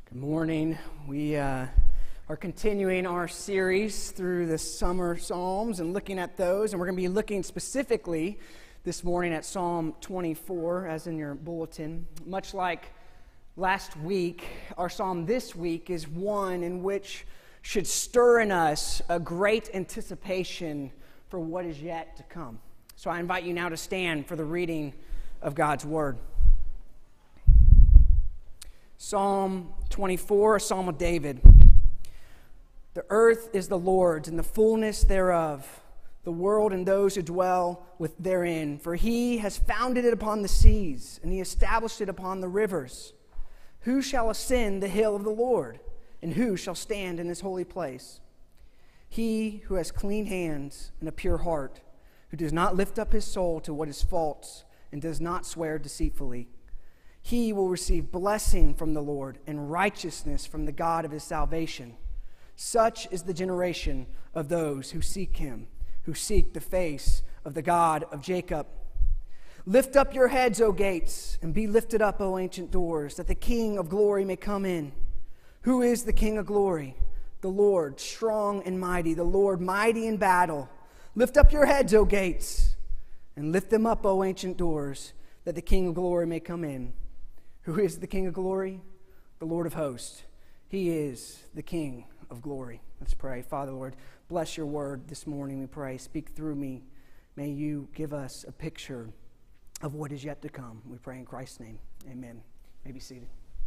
Good morning. We are continuing our series through the summer Psalms and looking at those, and we're going to be looking specifically this morning at Psalm 24, as in your bulletin. Much like last week, our psalm this week is one in which should stir in us a great anticipation for what is yet to come. So I invite you now to stand for the reading of God's Word. Psalm 24, a psalm of David. The earth is the Lord's and the fullness thereof, the world and those who dwell therein. For he has founded it upon the seas, and he established it upon the rivers. Who shall ascend the hill of the Lord, and who shall stand in his holy place? He who has clean hands and a pure heart, who does not lift up his soul to what is false, and does not swear deceitfully. He will receive blessing from the Lord and righteousness from the God of his salvation. Such is the generation of those who seek him, who seek the face of the God of Jacob. Lift up your heads, O gates, and be lifted up, O ancient doors, that the King of glory may come in. Who is the King of glory? The Lord, strong and mighty, the Lord mighty in battle. Lift up your heads, O gates, and lift them up, O ancient doors, that the King of glory may come in. Who is the King of glory? The Lord of hosts. He is the King of glory. Let's pray. Father, Lord, bless your word this morning, we pray. Speak through me. May you give us a picture of what is yet to come. We pray in Christ's name. Amen. You may be seated.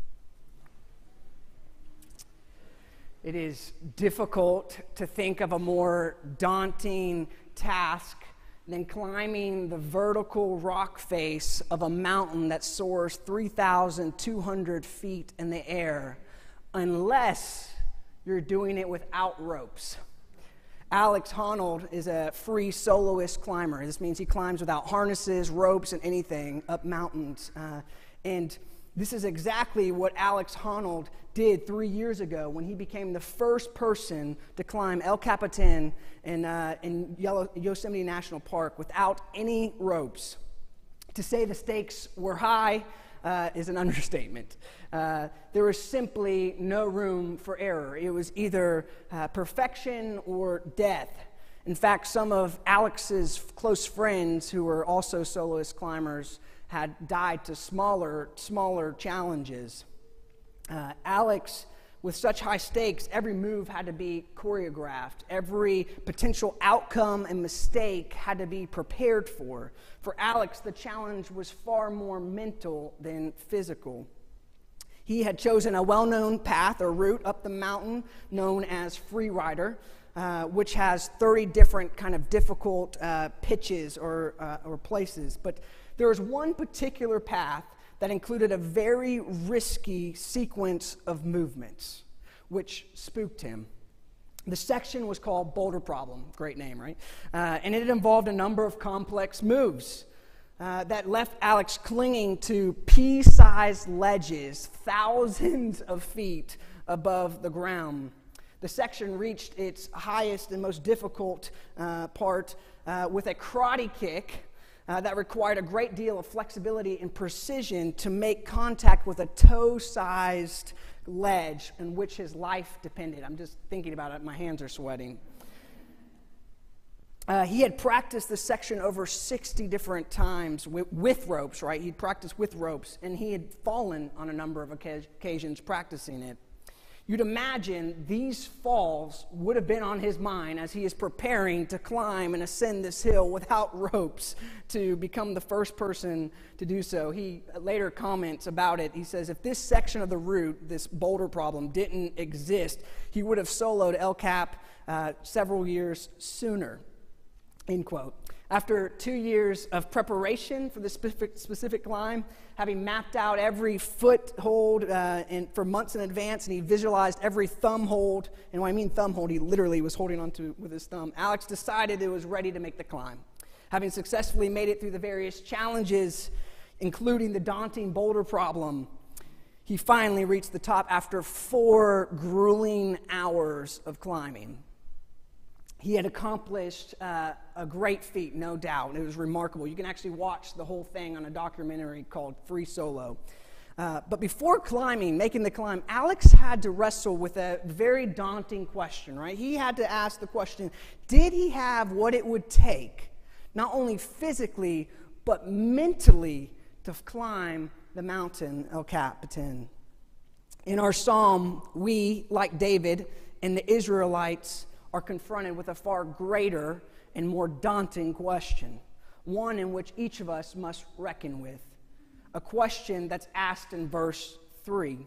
It is difficult to think of a more daunting task than climbing the vertical rock face of a mountain that soars 3,200 feet in the air, unless you're doing it without ropes. Alex Honnold is a free soloist climber. This means he climbs without harnesses, ropes, and anything up mountains. And this is exactly what Alex Honnold did 3 years ago when he became the first person to climb El Capitan in Yosemite National Park without any ropes. To say the stakes were high is an understatement. There was simply no room for error. It was either perfection or death. In fact, some of Alex's close friends who were also soloist climbers had died to smaller challenges. Alex, with such high stakes, every move had to be choreographed. Every potential outcome and mistake had to be prepared for. For Alex, the challenge was far more mental than physical. He had chosen a well-known path or route up the mountain known as Freerider, which has 30 different kind of difficult pitches or places. But there was one particular path that included a very risky sequence of movements, which spooked him. The section was called Boulder Problem. Great name, right? And it involved a number of complex moves that left Alex clinging to pea-sized ledges thousands of feet above the ground. The section reached its highest and most difficult part with a karate kick that required a great deal of flexibility and precision to make contact with a toe-sized ledge in which his life depended. I'm just thinking about it. My hands are sweating. He had practiced this section over 60 different times with ropes, right? He'd practiced with ropes, and he had fallen on a number of occasions practicing it. You'd imagine these falls would have been on his mind as he is preparing to climb and ascend this hill without ropes to become the first person to do so. He later comments about it. He says, if this section of the route, this boulder problem, didn't exist, he would have soloed El Cap several years sooner, end quote. After 2 years of preparation for this specific climb, having mapped out every foothold for months in advance, and he visualized every thumb hold, and when I mean thumb hold, he literally was holding onto with his thumb, Alex decided it was ready to make the climb. Having successfully made it through the various challenges, including the daunting boulder problem, he finally reached the top after 4 grueling hours of climbing. He had accomplished a great feat, no doubt. It was remarkable. You can actually watch the whole thing on a documentary called Free Solo. But before making the climb, Alex had to wrestle with a very daunting question, right? He had to ask the question, did he have what it would take, not only physically, but mentally, to climb the mountain El Capitan? In our psalm, we, like David and the Israelites, are confronted with a far greater and more daunting question, one in which each of us must reckon with. A question that's asked in verse 3.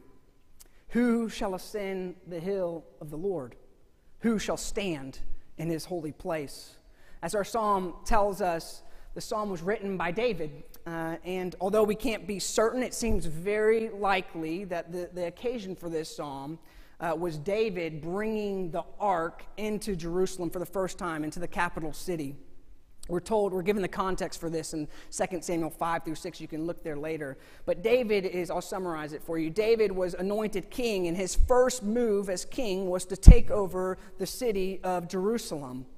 Who shall ascend the hill of the Lord? Who shall stand in his holy place? As our psalm tells us, the psalm was written by David. And although we can't be certain, it seems very likely that the occasion for this psalm was David bringing the ark into Jerusalem for the first time, into the capital city. We're given the context for this in 2 Samuel 5 through 6. You can look there later. But I'll summarize it for you. David was anointed king, and his first move as king was to take over the city of Jerusalem.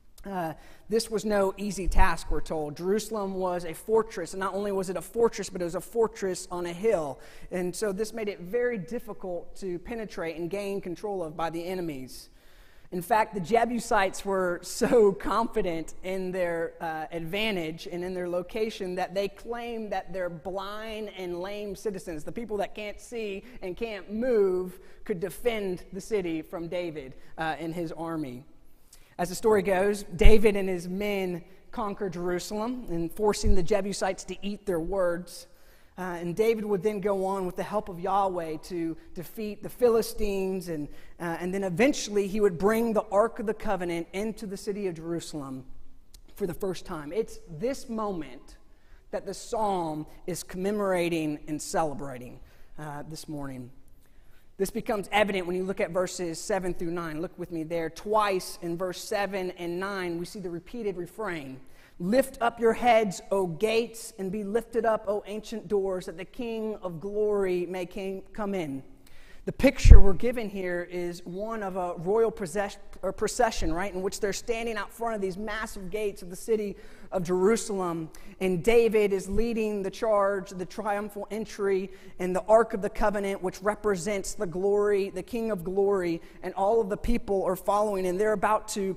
This was no easy task, we're told. Jerusalem was a fortress, and not only was it a fortress, but it was a fortress on a hill. And so this made it very difficult to penetrate and gain control of by the enemies. In fact, the Jebusites were so confident in their advantage and in their location that they claimed that their blind and lame citizens, the people that can't see and can't move, could defend the city from David and his army. As the story goes, David and his men conquered Jerusalem and forcing the Jebusites to eat their words. And David would then go on with the help of Yahweh to defeat the Philistines, and then eventually he would bring the Ark of the Covenant into the city of Jerusalem for the first time. It's this moment that the psalm is commemorating and celebrating this morning. This becomes evident when you look at verses 7 through 9. Look with me there. Twice in verse 7 and 9, we see the repeated refrain. Lift up your heads, O gates, and be lifted up, O ancient doors, that the King of glory may come in. The picture we're given here is one of a royal procession, right, in which they're standing out front of these massive gates of the city of Jerusalem, and David is leading the charge, the triumphal entry, and the Ark of the Covenant, which represents the glory, the King of glory, and all of the people are following, and they're about to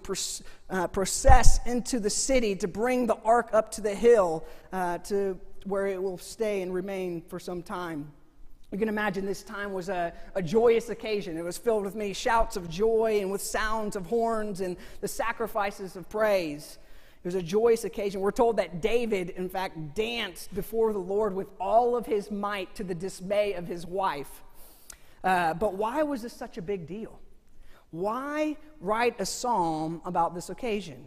process into the city to bring the Ark up to the hill to where it will stay and remain for some time. You can imagine this time was a joyous occasion. It was filled with many shouts of joy and with sounds of horns and the sacrifices of praise. It was a joyous occasion. We're told that David, in fact, danced before the Lord with all of his might to the dismay of his wife. But why was this such a big deal? Why write a psalm about this occasion?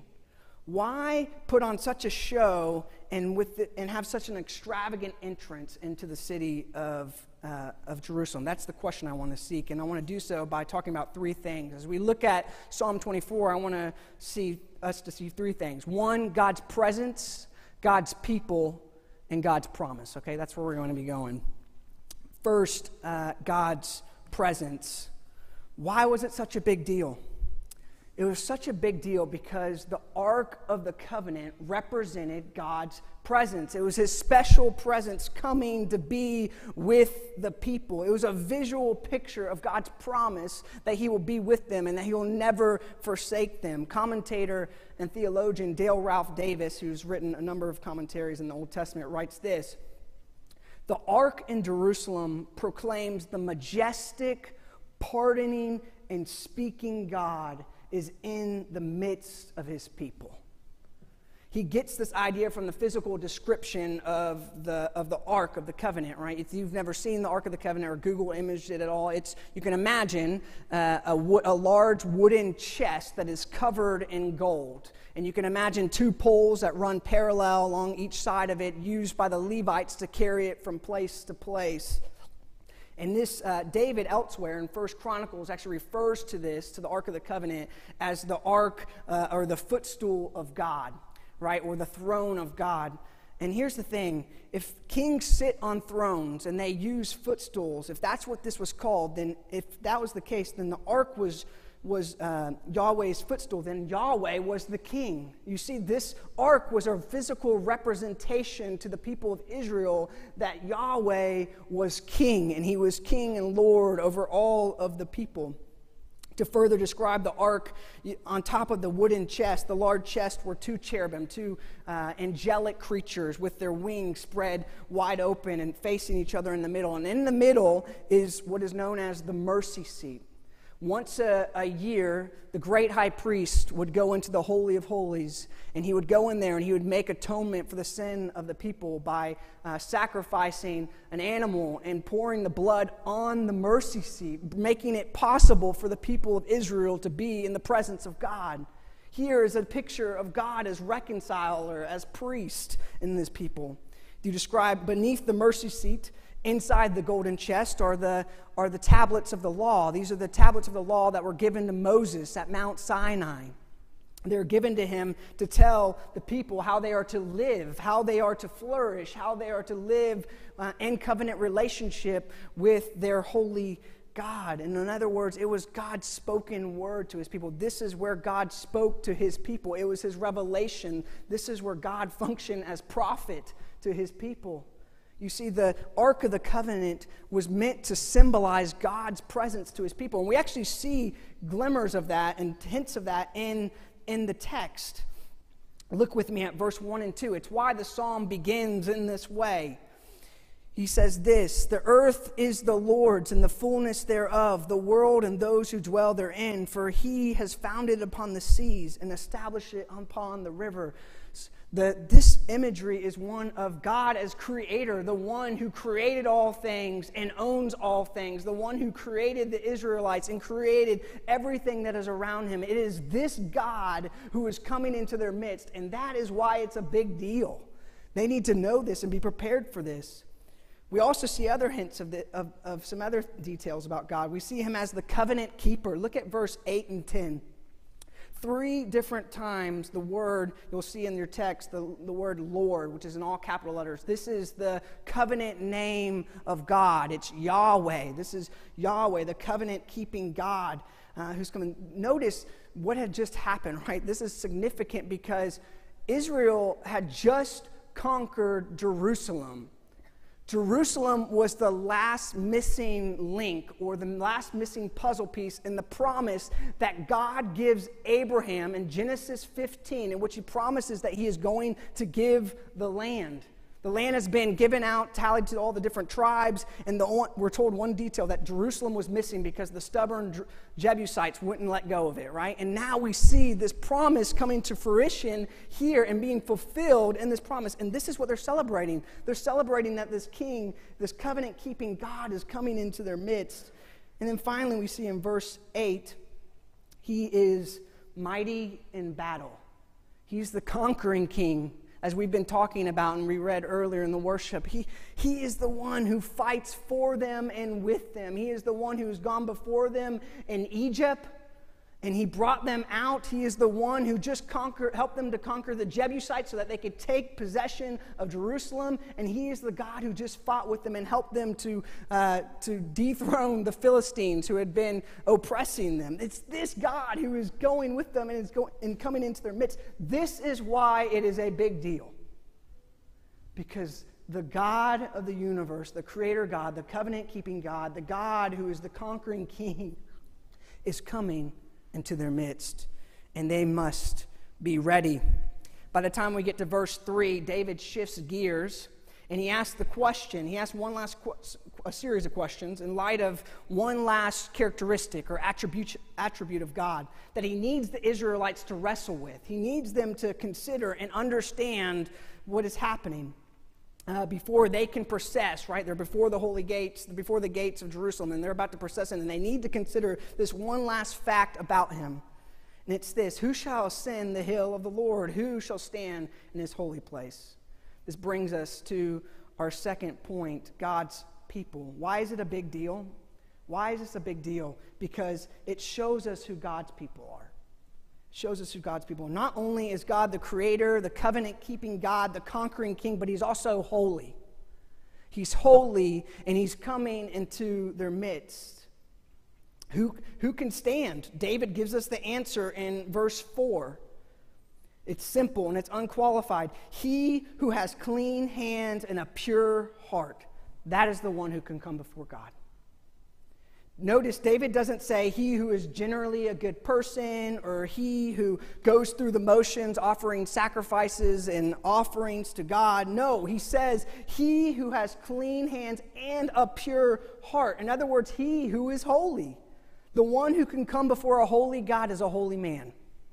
Why put on such a show and have such an extravagant entrance into the city of Jerusalem? That's the question I want to seek, and I want to do so by talking about three things. As we look at Psalm 24, I want to see three things. One, God's presence, God's people, and God's promise. Okay, that's where we're going to be going. First, God's presence. Why was it such a big deal? It was such a big deal because the Ark of the Covenant represented God's presence. It was his special presence coming to be with the people. It was a visual picture of God's promise that he will be with them and that he will never forsake them. Commentator and theologian Dale Ralph Davis, who's written a number of commentaries in the Old Testament, writes this: the Ark in Jerusalem proclaims the majestic, pardoning, and speaking God is in the midst of his people. He gets this idea from the physical description of the Ark of the Covenant, right? If you've never seen the Ark of the Covenant or Google imaged it at all, you can imagine a large wooden chest that is covered in gold. And you can imagine two poles that run parallel along each side of it, used by the Levites to carry it from place to place. And this, David elsewhere in 1 Chronicles actually refers to this, to the Ark of the Covenant, as the Ark or the footstool of God, right? Or the throne of God. And here's the thing, if kings sit on thrones and they use footstools, if that's what this was called, then if that was the case, then the Ark was Yahweh's footstool, then Yahweh was the king. You see, this ark was a physical representation to the people of Israel that Yahweh was king, and he was king and Lord over all of the people. To further describe the ark, on top of the wooden chest, the large chest, were two cherubim, two angelic creatures with their wings spread wide open and facing each other in the middle. And in the middle is what is known as the mercy seat. Once a year, the great high priest would go into the Holy of Holies, and he would go in there and he would make atonement for the sin of the people by sacrificing an animal and pouring the blood on the mercy seat, making it possible for the people of Israel to be in the presence of God. Here is a picture of God as reconciler, as priest in this people. You describe beneath the mercy seat, inside the golden chest, are the tablets of the law. These are the tablets of the law that were given to Moses at Mount Sinai. They're given to him to tell the people how they are to live, how they are to flourish, how they are to live in covenant relationship with their holy God. And in other words, it was God's spoken word to his people. This is where God spoke to his people. It was his revelation. This is where God functioned as prophet to his people. You see, the Ark of the Covenant was meant to symbolize God's presence to his people. And we actually see glimmers of that and hints of that in the text. Look with me at verse 1 and 2. It's why the psalm begins in this way. He says this, "The earth is the Lord's and the fullness thereof, the world and those who dwell therein. For he has founded upon the seas and established it upon the river." This imagery is one of God as creator, the one who created all things and owns all things, the one who created the Israelites and created everything that is around him. It is this God who is coming into their midst, and that is why it's a big deal. They need to know this and be prepared for this. We also see other hints of some other details about God. We see him as the covenant keeper. Look at verse 8 and 10. 3 different times the word, you'll see in your text, the word Lord, which is in all capital letters. This is the covenant name of God. It's Yahweh. This is Yahweh, the covenant-keeping God who's coming. Notice what had just happened, right? This is significant because Israel had just conquered Jerusalem. Jerusalem was the last missing link or the last missing puzzle piece in the promise that God gives Abraham in Genesis 15, in which he promises that he is going to give the land. The land has been given out, tallied to all the different tribes, and we're told one detail, that Jerusalem was missing because the stubborn Jebusites wouldn't let go of it, right? And now we see this promise coming to fruition here and being fulfilled in this promise. And this is what they're celebrating. They're celebrating that this king, this covenant-keeping God, is coming into their midst. And then finally we see in verse 8, he is mighty in battle. He's the conquering king. As we've been talking about and we read earlier in the worship, he is the one who fights for them and with them. He is the one who has gone before them in Egypt, and he brought them out. He is the one who just helped them to conquer the Jebusites so that they could take possession of Jerusalem. And he is the God who just fought with them and helped them to dethrone the Philistines who had been oppressing them. It's this God who is going with them and coming into their midst. This is why it is a big deal. Because the God of the universe, the creator God, the covenant-keeping God, the God who is the conquering king, is coming into their midst, and they must be ready. By the time we get to verse 3, David shifts gears, and he asks the question. He asks a series of questions in light of one last characteristic or attribute of God that he needs the Israelites to wrestle with. He needs them to consider and understand what is happening. Before they can process, right? They're before the holy gates, before the gates of Jerusalem, and they're about to process it, and they need to consider this one last fact about him. And it's this: who shall ascend the hill of the Lord? Who shall stand in his holy place? This brings us to our second point, God's people. Why is it a big deal? Why is this a big deal? Because it shows us who God's people are. Shows us who God's people are. Not only is God the creator, the covenant-keeping God, the conquering king, but he's also holy. He's holy, and he's coming into their midst. Who Who can stand? David gives us the answer in verse 4. It's simple and it's unqualified. He who has clean hands and a pure heart, that is the one who can come before God. Notice David doesn't say he who is generally a good person or he who goes through the motions offering sacrifices and offerings to God. No, he says he who has clean hands and a pure heart. In other words, he who is holy. The one who can come before a holy God is a holy man.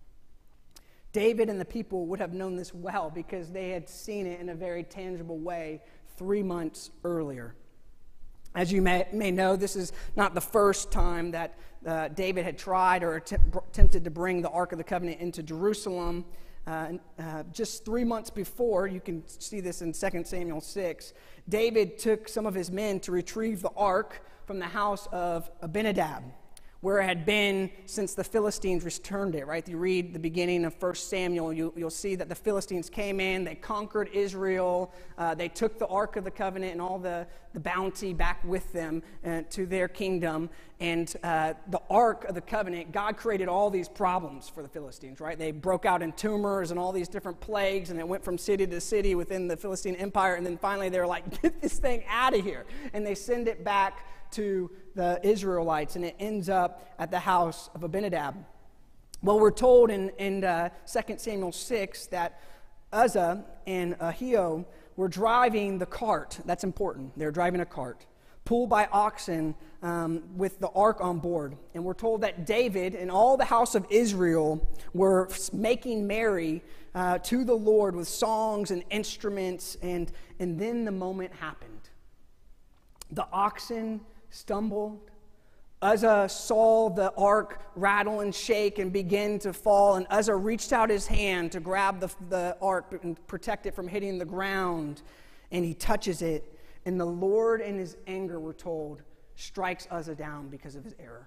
David and the people would have known this well because they had seen it in a very tangible way 3 months earlier. As you may know, this is not the first time that David had tried or attempted to bring the Ark of the Covenant into Jerusalem. Just 3 months before, you can see this in 2 Samuel 6, David took some of his men to retrieve the Ark from the house of Abinadab, where it had been since the Philistines returned it, right? You read the beginning of 1 Samuel, you'll see that the Philistines came in, they conquered Israel, they took the Ark of the Covenant and all the bounty back with them to their kingdom. And the Ark of the Covenant, God created all these problems for the Philistines, right? They broke out in tumors and all these different plagues, and it went from city to city within the Philistine Empire, and then finally they were like, get this thing out of here. And they send it back to the Israelites, and it ends up at the house of Abinadab. Well, we're told in 2 Samuel 6 that Uzzah and Ahio were driving the cart. That's important. They're driving a cart pulled by oxen with the ark on board. And we're told that David and all the house of Israel were making merry to the Lord with songs and instruments, and then the moment happened. The oxen stumbled. Uzzah saw the ark rattle and shake and begin to fall, and Uzzah reached out his hand to grab the ark and protect it from hitting the ground, and he touches it, and the Lord in his anger, we're told, strikes Uzzah down because of his error.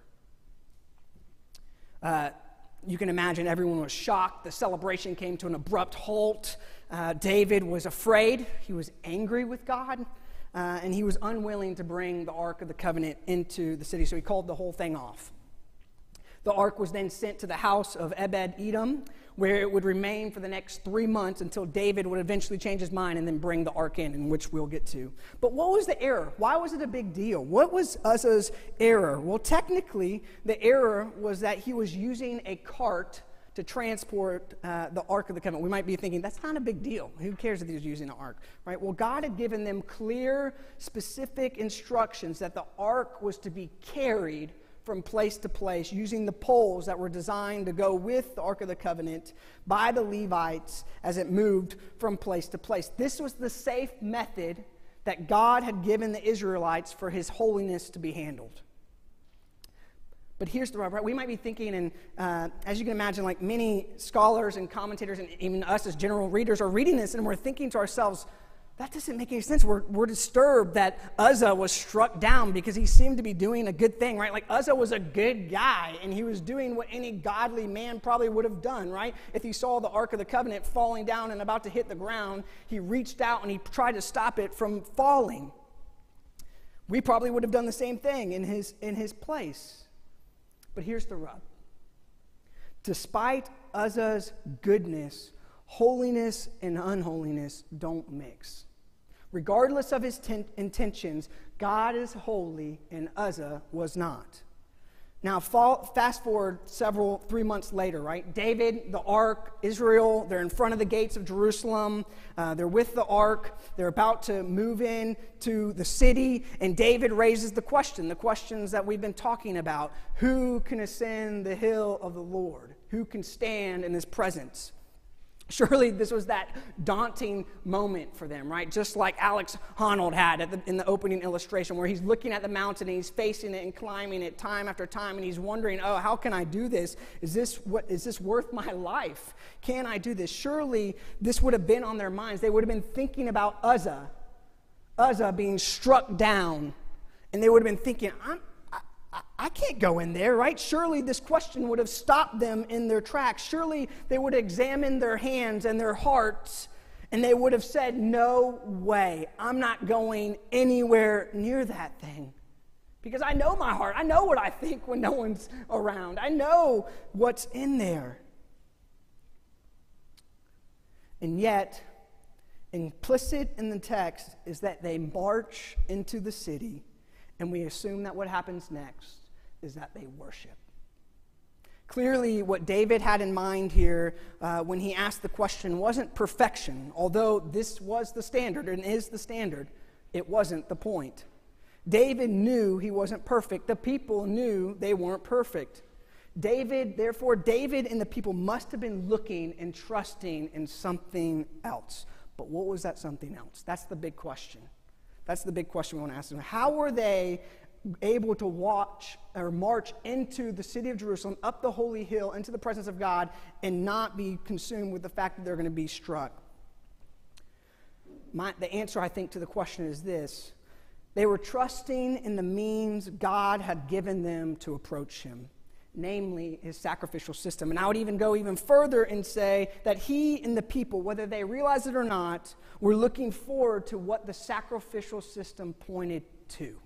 You can imagine everyone was shocked. The celebration came to an abrupt halt. David was afraid. He was angry with God. And he was unwilling to bring the Ark of the Covenant into the city, so he called the whole thing off. The Ark was then sent to the house of Obed-Edom, where it would remain for the next 3 months until David would eventually change his mind and then bring the Ark in which we'll get to. But what was the error? Why was it a big deal? What was Uzzah's error? Well, technically, the error was that he was using a cart to transport the Ark of the Covenant. We might be thinking, that's not a big deal. Who cares if he's using an ark, right? Well, God had given them clear, specific instructions that the ark was to be carried from place to place using the poles that were designed to go with the Ark of the Covenant by the Levites as it moved from place to place. This was the safe method that God had given the Israelites for his holiness to be handled. But here's the rub, right? We might be thinking, and as you can imagine, like many scholars and commentators, and even us as general readers are reading this, and we're thinking to ourselves, that doesn't make any sense. We're disturbed that Uzzah was struck down because he seemed to be doing a good thing, right? Like Uzzah was a good guy, and he was doing what any godly man probably would have done, right? If he saw the Ark of the Covenant falling down and about to hit the ground, he reached out and he tried to stop it from falling. We probably would have done the same thing in his place. But here's the rub. Despite Uzzah's goodness, holiness and unholiness don't mix. Regardless of his intentions, God is holy and Uzzah was not. Now, fast forward 3 months later, right? David, the ark, Israel, they're in front of the gates of Jerusalem. They're with the ark. They're about to move in to the city. And David raises the questions that we've been talking about. Who can ascend the hill of the Lord? Who can stand in his presence? Surely this was that daunting moment for them, right? Just like Alex Honnold had in the opening illustration, where he's looking at the mountain and he's facing it and climbing it time after time, and he's wondering, oh, how can I do this? Is this worth my life? Can I do this? Surely this would have been on their minds. They would have been thinking about Uzzah being struck down, and they would have been thinking, I can't go in there, right? Surely this question would have stopped them in their tracks. Surely they would have examined their hands and their hearts, and they would have said, no way, I'm not going anywhere near that thing. because I know my heart. I know what I think when no one's around. I know what's in there. And yet, implicit in the text is that they march into the city, and we assume that what happens next is that they worship. Clearly, what David had in mind here when he asked the question wasn't perfection. Although this was the standard and is the standard, it wasn't the point. David knew he wasn't perfect. The people knew they weren't perfect. Therefore, David and the people must have been looking and trusting in something else. But what was that something else? That's the big question. That's the big question we want to ask them. How were they able to march into the city of Jerusalem, up the holy hill, into the presence of God, and not be consumed with the fact that they're going to be struck? The answer, I think, to the question is this. They were trusting in the means God had given them to approach him, namely his sacrificial system. And I would even go even further and say that he and the people, whether they realize it or not, were looking forward to what the sacrificial system pointed to.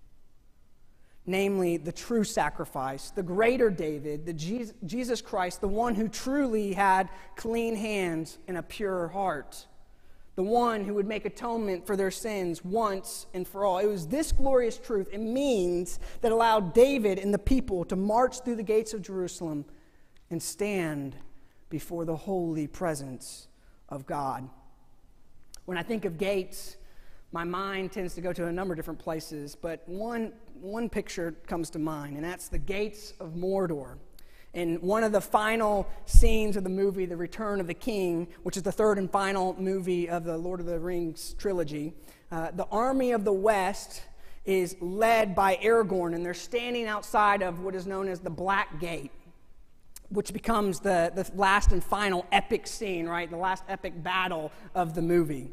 Namely, the true sacrifice, the greater David, the Jesus Christ, the one who truly had clean hands and a pure heart, the one who would make atonement for their sins once and for all. It was this glorious truth and means that allowed David and the people to march through the gates of Jerusalem and stand before the holy presence of God. When I think of gates, my mind tends to go to a number of different places, but one picture comes to mind, and that's the gates of Mordor. In one of the final scenes of the movie, The Return of the King, which is the third and final movie of the Lord of the Rings trilogy, the army of the West is led by Aragorn, and they're standing outside of what is known as the Black Gate, which becomes the last and final epic scene, right? The last epic battle of the movie.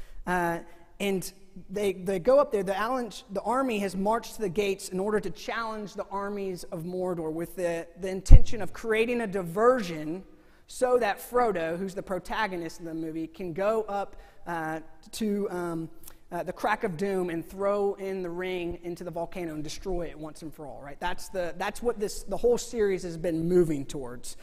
And they go up there. The army has marched to the gates in order to challenge the armies of Mordor with the intention of creating a diversion so that Frodo, who's the protagonist of the movie, can go up to the Crack of Doom and throw in the ring into the volcano and destroy it once and for all, right? That's what the whole series has been moving towards.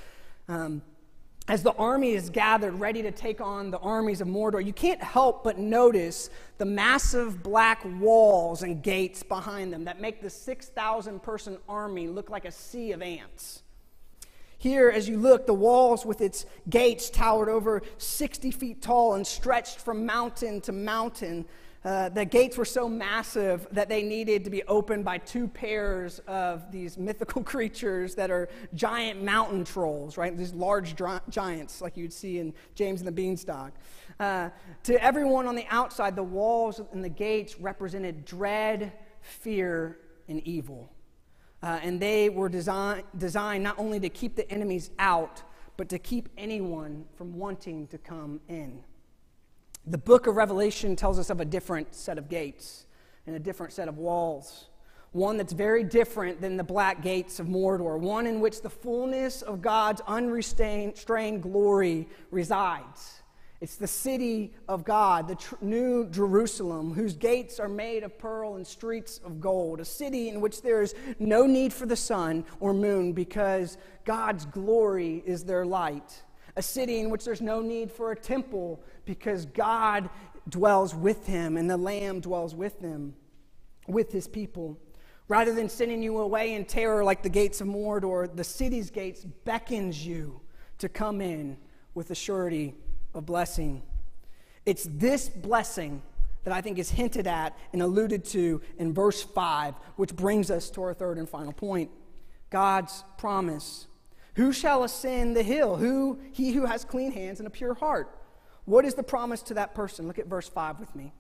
As the army is gathered, ready to take on the armies of Mordor, you can't help but notice the massive black walls and gates behind them that make the 6,000-person army look like a sea of ants. Here, as you look, the walls with its gates towered over 60 feet tall and stretched from mountain to mountain. The gates were so massive that they needed to be opened by two pairs of these mythical creatures that are giant mountain trolls, right? These large giants like you'd see in James and the Beanstalk. To everyone on the outside, the walls and the gates represented dread, fear, and evil. And they were designed not only to keep the enemies out, but to keep anyone from wanting to come in. The book of Revelation tells us of a different set of gates and a different set of walls. One that's very different than the black gates of Mordor. One in which the fullness of God's unrestrained glory resides. It's the city of God, the new Jerusalem, whose gates are made of pearl and streets of gold. A city in which there is no need for the sun or moon because God's glory is their light. A city in which there's no need for a temple because God dwells with him and the Lamb dwells with them, with his people. Rather than sending you away in terror like the gates of Mordor, the city's gates beckons you to come in with the surety of blessing. It's this blessing that I think is hinted at and alluded to in verse 5, which brings us to our third and final point. God's promise. Who shall ascend the hill? He who has clean hands and a pure heart. What is the promise to that person? Look at verse 5 with me.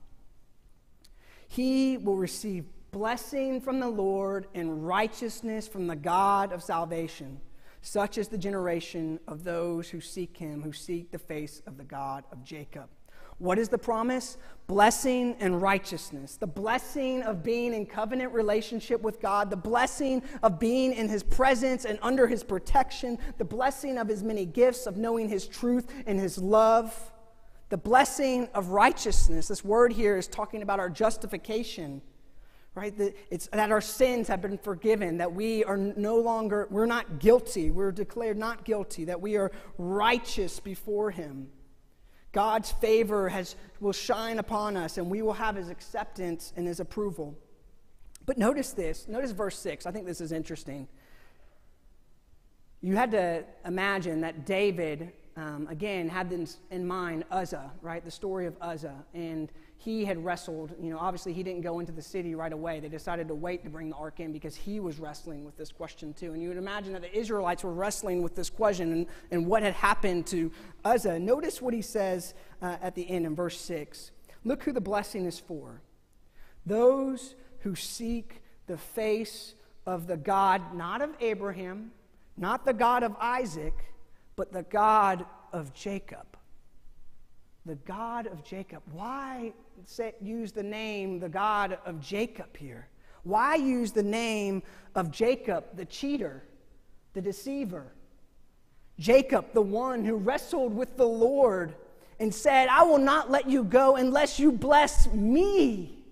He will receive blessing from the Lord and righteousness from the God of salvation. Such is the generation of those who seek him, who seek the face of the God of Jacob. What is the promise? Blessing and righteousness. The blessing of being in covenant relationship with God. The blessing of being in his presence and under his protection. The blessing of his many gifts, of knowing his truth and his love. The blessing of righteousness. This word here is talking about our justification. right? It's that our sins have been forgiven, that we are no longer, we're not guilty, we're declared not guilty, that we are righteous before him. God's favor will shine upon us, and we will have his acceptance and his approval. But notice verse 6. I think this is interesting. You had to imagine that David, again, had this in mind Uzzah, right? The story of Uzzah. And he had wrestled, obviously he didn't go into the city right away. They decided to wait to bring the ark in because he was wrestling with this question too. And you would imagine that the Israelites were wrestling with this question and what had happened to Uzzah. Notice what he says at the end in verse 6. Look who the blessing is for. Those who seek the face of the God, not of Abraham, not the God of Isaac, but the God of Jacob. The God of Jacob. Why use the name the God of Jacob here? Why use the name of Jacob, the cheater, the deceiver? Jacob, the one who wrestled with the Lord and said, I will not let you go unless you bless me.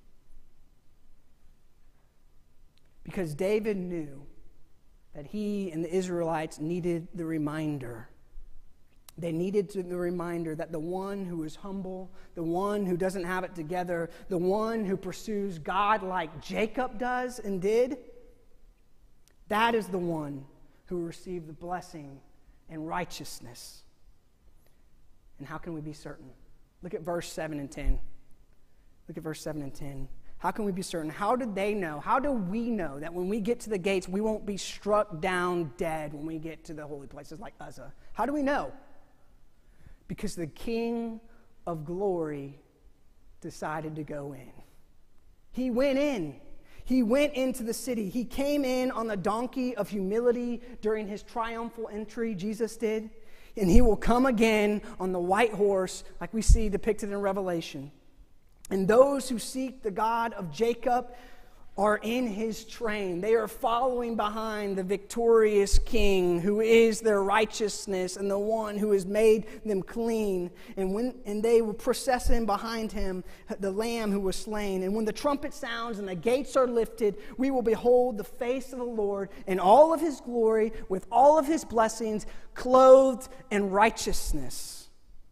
Because David knew that he and the Israelites needed the reminder. They needed the reminder that the one who is humble, the one who doesn't have it together, the one who pursues God like Jacob does and did, that is the one who received the blessing and righteousness. And how can we be certain? Look at verse 7 and 10. Look at verse 7 and 10. How can we be certain? How did they know? How do we know that when we get to the gates, we won't be struck down dead when we get to the holy places like Uzzah? How do we know? Because the King of glory decided to go in. He went in. He went into the city. He came in on the donkey of humility during his triumphal entry, Jesus did. And he will come again on the white horse, like we see depicted in Revelation. And those who seek the God of Jacob are in his train. They are following behind the victorious king who is their righteousness and the one who has made them clean. And they will process in behind him, the lamb who was slain. And when the trumpet sounds and the gates are lifted, we will behold the face of the Lord in all of his glory, with all of his blessings, clothed in righteousness.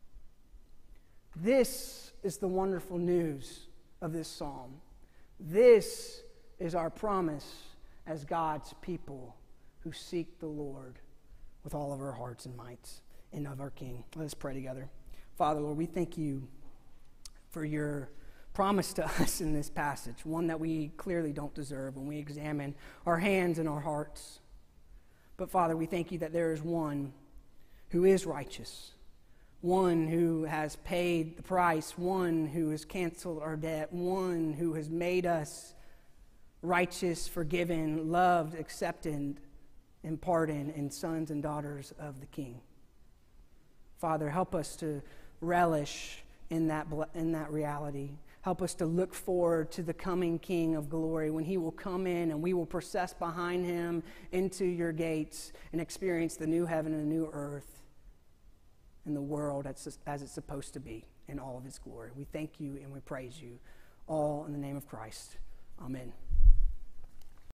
This is the wonderful news of this psalm. This is our promise as God's people who seek the Lord with all of our hearts and minds and of our King. Let us pray together. Father, Lord, we thank you for your promise to us in this passage, one that we clearly don't deserve when we examine our hands and our hearts. But Father, we thank you that there is one who is righteous, one who has paid the price, one who has canceled our debt, one who has made us righteous, forgiven, loved, accepted, and pardoned, and sons and daughters of the King. Father, help us to relish in that reality. Help us to look forward to the coming King of glory when he will come in and we will process behind him into your gates and experience the new heaven and the new earth and the world as it's supposed to be in all of its glory. We thank you and we praise you, all in the name of Christ. Amen.